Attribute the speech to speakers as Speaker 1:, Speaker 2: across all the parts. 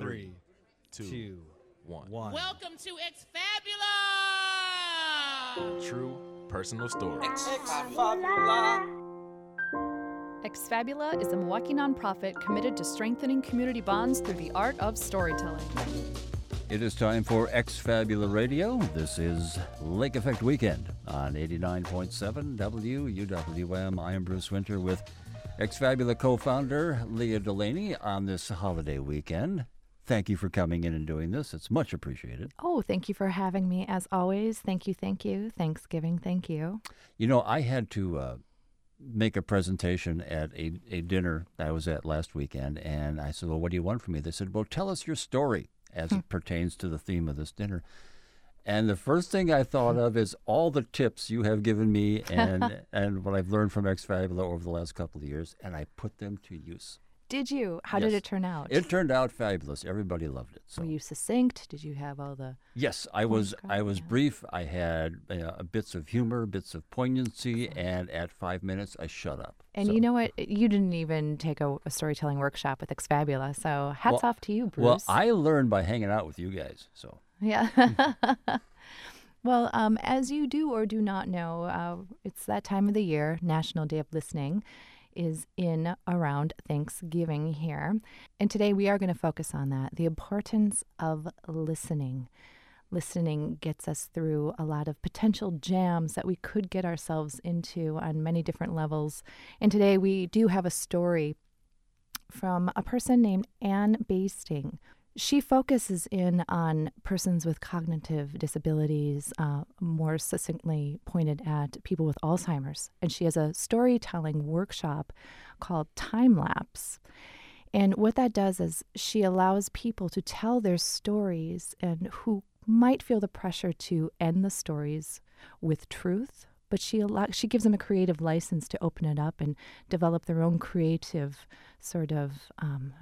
Speaker 1: 3, 2, 1.
Speaker 2: Welcome to Exfabula!
Speaker 1: True personal story.
Speaker 3: Exfabula is a Milwaukee nonprofit committed to strengthening community bonds through the art of storytelling.
Speaker 4: It is time for Exfabula Radio. This is Lake Effect Weekend on 89.7 WUWM. I am Bruce Winter with Exfabula co-founder Leah Delaney on this holiday weekend. Thank you for coming in and doing this. It's much appreciated.
Speaker 3: Oh, thank you for having me, as always. Thank you, thank you. Thanksgiving, thank you.
Speaker 4: You know, I had to make a presentation at a dinner that I was at last weekend, and I said, well, what do you want from me? They said, well, tell us your story as it pertains to the theme of this dinner. And the first thing I thought of is all the tips you have given me and what I've learned from Exfabula over the last couple of years, and I put them to use.
Speaker 3: Did you? How did it turn out?
Speaker 4: It turned out fabulous. Everybody loved it. So.
Speaker 3: Were you succinct? Did you have all the...
Speaker 4: Yes, I was brief. I had bits of humor, bits of poignancy, and at 5 minutes, I shut up.
Speaker 3: And you know what? You didn't even take a storytelling workshop with Exfabula, so hats off to you, Bruce.
Speaker 4: Well, I learned by hanging out with you guys, so...
Speaker 3: Yeah. Well, as you do or do not know, it's that time of the year, National Day of Listening is in around Thanksgiving here. And today we are going to focus on that, the importance of listening. Listening gets us through a lot of potential jams that we could get ourselves into on many different levels. And today we do have a story from a person named Ann Basting. She focuses in on persons with cognitive disabilities, more succinctly pointed at people with Alzheimer's. And she has a storytelling workshop called Time Lapse. And what that does is she allows people to tell their stories and who might feel the pressure to end the stories with truth, but she gives them a creative license to open it up and develop their own creative sort of,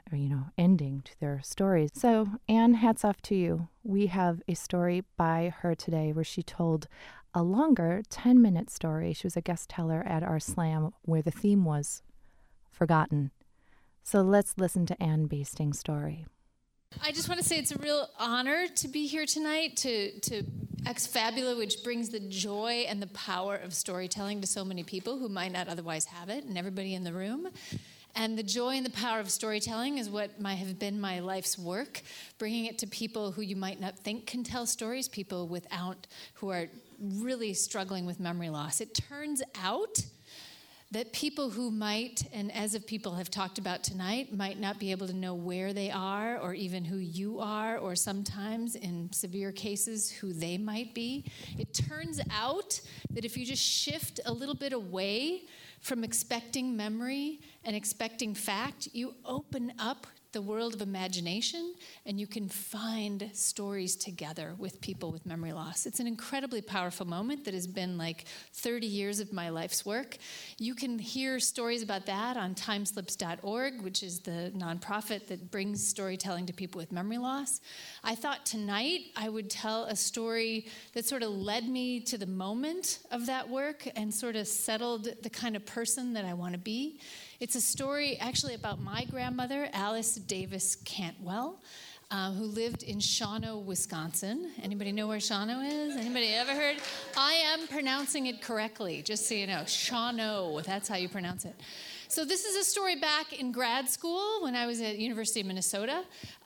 Speaker 3: ending to their stories. So, Anne, hats off to you. We have a story by her today where she told a longer 10-minute story. She was a guest teller at our slam where the theme was forgotten. So let's listen to Ann Basting's story.
Speaker 5: I just want to say it's a real honor to be here tonight to Exfabula, which brings the joy and the power of storytelling to so many people who might not otherwise have it, and everybody in the room. And the joy and the power of storytelling is what might have been my life's work, bringing it to people who you might not think can tell stories, people who are really struggling with memory loss. It turns out that people who might, and as of people have talked about tonight, might not be able to know where they are or even who you are, or sometimes in severe cases who they might be. It turns out that if you just shift a little bit away from expecting memory and expecting fact, you open up the world of imagination, and you can find stories together with people with memory loss. It's an incredibly powerful moment that has been like 30 years of my life's work. You can hear stories about that on timeslips.org, which is the nonprofit that brings storytelling to people with memory loss. I thought tonight I would tell a story that sort of led me to the moment of that work and sort of settled the kind of person that I want to be. It's a story actually about my grandmother, Alice Davis Cantwell, who lived in Shawano, Wisconsin. Anybody know where Shawano is? Anybody ever heard? I am pronouncing it correctly, just so you know. Shawano, that's how you pronounce it. So this is a story back in grad school when I was at University of Minnesota,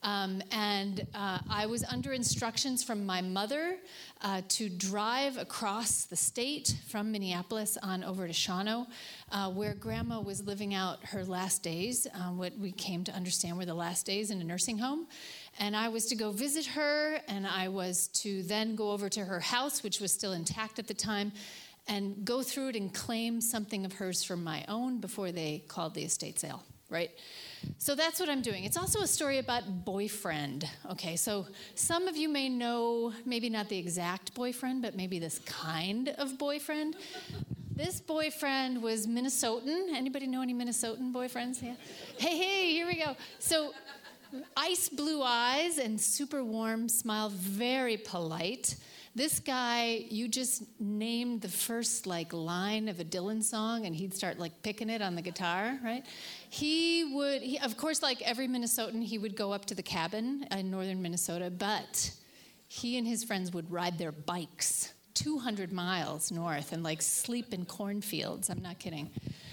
Speaker 5: and I was under instructions from my mother to drive across the state from Minneapolis on over to Shawano, where Grandma was living out her last days, what we came to understand were the last days in a nursing home. And I was to go visit her, and I was to then go over to her house, which was still intact at the time, and go through it and claim something of hers for my own before they called the estate sale, right? So that's what I'm doing. It's also a story about boyfriend. Okay, so some of you may know, maybe not the exact boyfriend, but maybe this kind of boyfriend. This boyfriend was Minnesotan. Anybody know any Minnesotan boyfriends? Yeah. Hey, here we go. So ice blue eyes and super warm smile, very polite. This guy, you just named the first line of a Dylan song and he'd start picking it on the guitar, right? Of course, like every Minnesotan, he would go up to the cabin in northern Minnesota, but he and his friends would ride their bikes 200 miles north and like sleep in cornfields. I'm not kidding.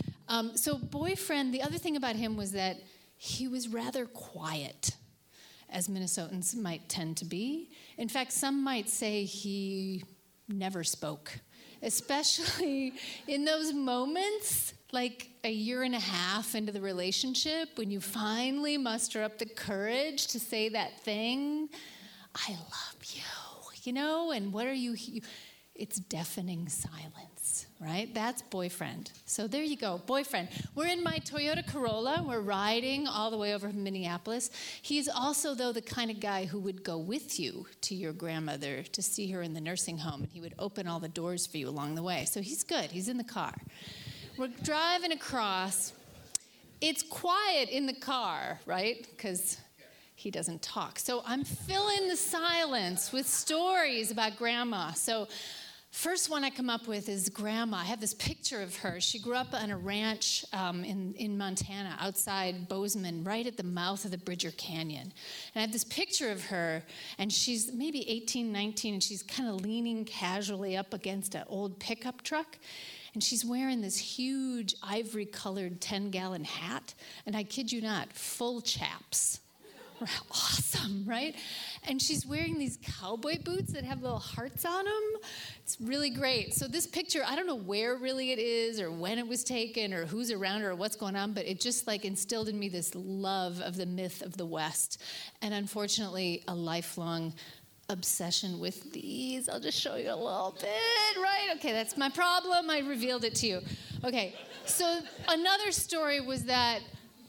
Speaker 5: So Boyfriend, the other thing about him was that he was rather quiet, as Minnesotans might tend to be. In fact, some might say he never spoke, especially in those moments, like a year and a half into the relationship, when you finally muster up the courage to say that thing, I love you, and what are you? It's deafening silence, right? That's Boyfriend. So there you go, Boyfriend. We're in my Toyota Corolla. We're riding all the way over from Minneapolis. He's also, though, the kind of guy who would go with you to your grandmother to see her in the nursing home, and he would open all the doors for you along the way. So he's good. He's in the car. We're driving across. It's quiet in the car, right? Because he doesn't talk. So I'm filling the silence with stories about Grandma. So first one I come up with is Grandma. I have this picture of her. She grew up on a ranch in Montana outside Bozeman, right at the mouth of the Bridger Canyon. And I have this picture of her, and she's maybe 18, 19, and she's kind of leaning casually up against an old pickup truck. And she's wearing this huge ivory-colored 10-gallon hat, and I kid you not, full chaps. Awesome, right? And she's wearing these cowboy boots that have little hearts on them. It's really great. So this picture, I don't know where really it is or when it was taken or who's around her or what's going on, but it just like instilled in me this love of the myth of the West. And unfortunately, a lifelong obsession with these. I'll just show you a little bit, right? Okay, that's my problem. I revealed it to you. Okay, so another story was that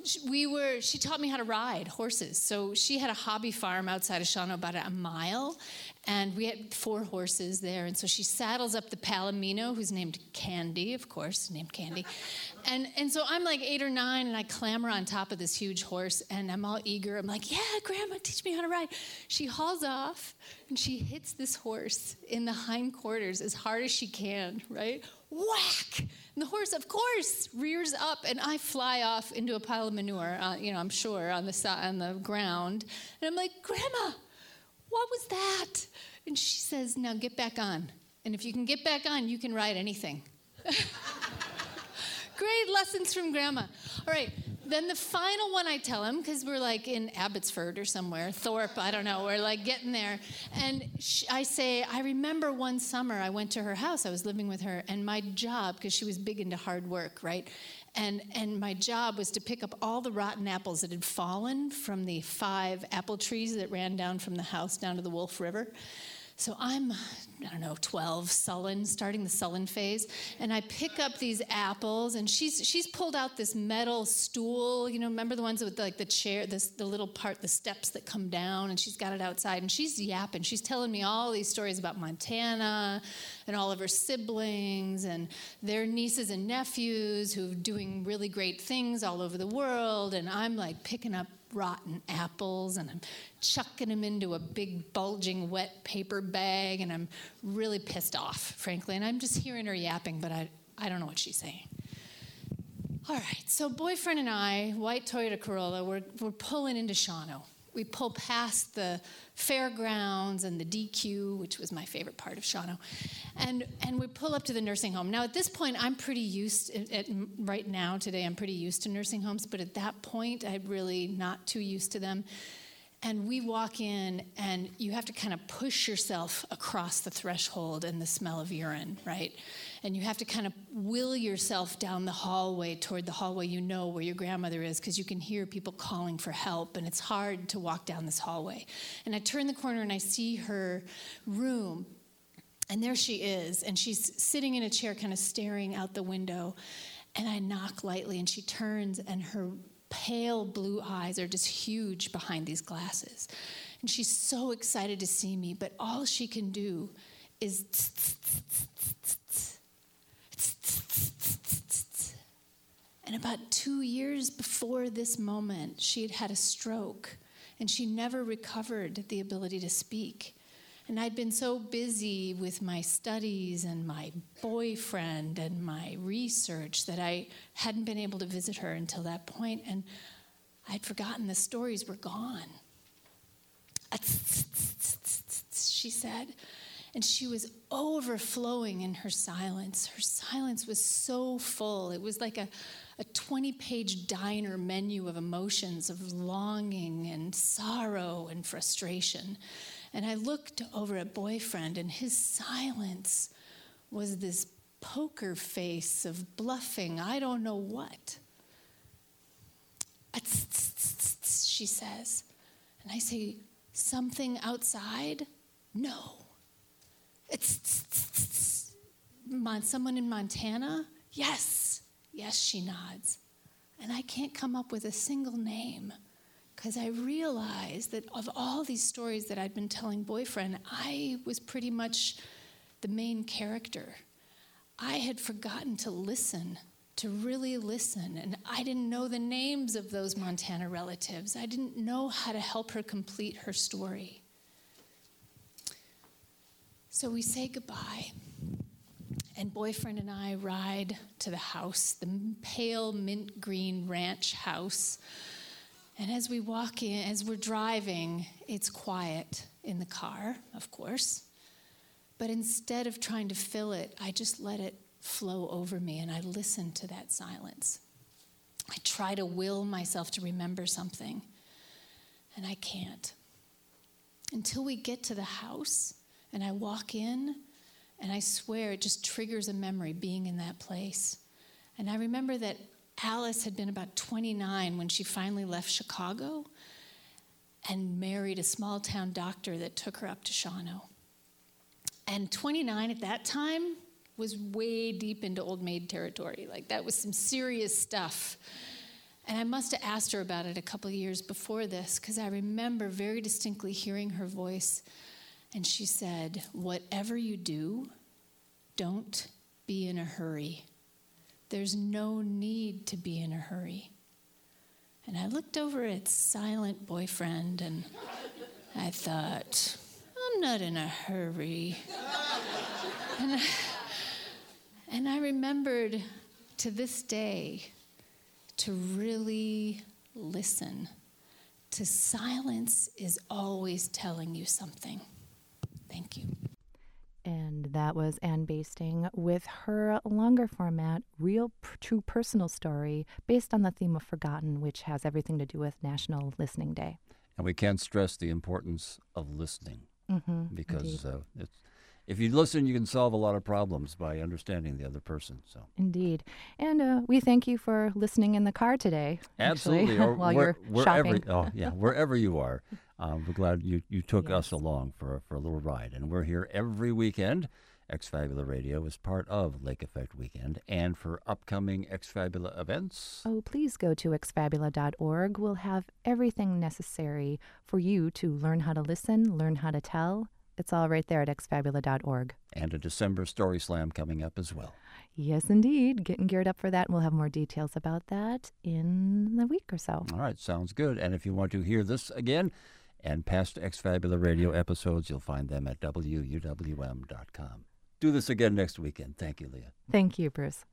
Speaker 5: she taught me how to ride horses. So she had a hobby farm outside of Shawano, about a mile, and we had 4 horses there. And so she saddles up the Palomino, who's named Candy, of course, named Candy. And so I'm like 8 or 9, and I clamber on top of this huge horse, and I'm all eager. I'm like, yeah, Grandma, teach me how to ride. She hauls off, and she hits this horse in the hindquarters as hard as she can, right? Whack! And the horse, of course, rears up, and I fly off into a pile of manure, I'm sure, on the ground. And I'm like, Grandma, what was that? And she says, now get back on. And if you can get back on, you can ride anything. Great lessons from Grandma. All right, then the final one I tell him, because we're like in Abbotsford or somewhere, Thorpe, I don't know, we're like getting there. And I say, I remember one summer I went to her house, I was living with her, and my job, because she was big into hard work, right? And my job was to pick up all the rotten apples that had fallen from the 5 apple trees that ran down from the house down to the Wolf River. So I'm, 12, starting the sullen phase, and I pick up these apples, and she's pulled out this metal stool, remember the ones with like the chair, the little part, the steps that come down, and she's got it outside, and she's yapping. She's telling me all these stories about Montana and all of her siblings and their nieces and nephews who are doing really great things all over the world, and I'm like picking up rotten apples, and I'm chucking them into a big bulging wet paper bag, and I'm really pissed off, frankly, and I'm just hearing her yapping, but I don't know what she's saying. All right, so Boyfriend and I, white Toyota Corolla, we're pulling into Shawano. We pull past the fairgrounds and the DQ, which was my favorite part of Shawano, and we pull up to the nursing home. Now, at this point, I'm pretty used, right now, today, I'm pretty used to nursing homes, but at that point, I'm really not too used to them. And we walk in, and you have to kind of push yourself across the threshold and the smell of urine, right? And you have to kind of will yourself down the hallway toward the hallway where your grandmother is, because you can hear people calling for help, and it's hard to walk down this hallway. And I turn the corner, and I see her room, and there she is, and she's sitting in a chair kind of staring out the window, and I knock lightly, and she turns, and her pale blue eyes are just huge behind these glasses. And she's so excited to see me, but all she can do is and about 2 years before this moment, she had had a stroke, and she never recovered the ability to speak. And I'd been so busy with my studies and my boyfriend and my research that I hadn't been able to visit her until that point, and I'd forgotten the stories were gone. She said, and she was overflowing in her silence. Her silence was so full. It was like a 20-page diner menu of emotions, of longing and sorrow and frustration. And I looked over at boyfriend, and his silence was this poker face of bluffing, I don't know what. She says. And I say, something outside? No. Someone in Montana? Yes. Yes, she nods. And I can't come up with a single name because I realized that of all these stories that I'd been telling boyfriend, I was pretty much the main character. I had forgotten to listen, to really listen, and I didn't know the names of those Montana relatives. I didn't know how to help her complete her story. So we say goodbye, and boyfriend and I ride to the house, the pale mint green ranch house. And as we walk in, as we're driving, it's quiet in the car, of course. But instead of trying to fill it, I just let it flow over me, and I listen to that silence. I try to will myself to remember something, and I can't. Until we get to the house, and I walk in, and I swear it just triggers a memory being in that place. And I remember that Alice had been about 29 when she finally left Chicago and married a small-town doctor that took her up to Shawano. And 29 at that time was way deep into old maid territory. Like, that was some serious stuff. And I must have asked her about it a couple of years before this, because I remember very distinctly hearing her voice. And she said, whatever you do, don't be in a hurry. There's no need to be in a hurry. And I looked over at silent boyfriend, and I thought, I'm not in a hurry. And I remembered to this day to really listen. To silence is always telling you something. Thank you.
Speaker 3: And that was Ann Basting with her longer format, real true personal story based on the theme of Forgotten, which has everything to do with National Listening Day.
Speaker 4: And we can't stress the importance of listening because
Speaker 3: it's
Speaker 4: if you listen, you can solve a lot of problems by understanding the other person. So
Speaker 3: indeed. And we thank you for listening in the car today.
Speaker 4: Absolutely.
Speaker 3: Actually, while you're shopping.
Speaker 4: Wherever you are. We're glad you took us along for a little ride. And we're here every weekend. Ex-Fabula Radio is part of Lake Effect Weekend. And for upcoming Ex-Fabula events...
Speaker 3: Oh, please go to exfabula.org. We'll have everything necessary for you to learn how to listen, learn how to tell. It's all right there at exfabula.org.
Speaker 4: And a December Story Slam coming up as well.
Speaker 3: Yes, indeed. Getting geared up for that. And we'll have more details about that in a week or so.
Speaker 4: All right, sounds good. And if you want to hear this again and past Ex-Fabula Radio episodes, you'll find them at wuwm.com. Do this again next weekend. Thank you, Leah.
Speaker 3: Thank you, Bruce.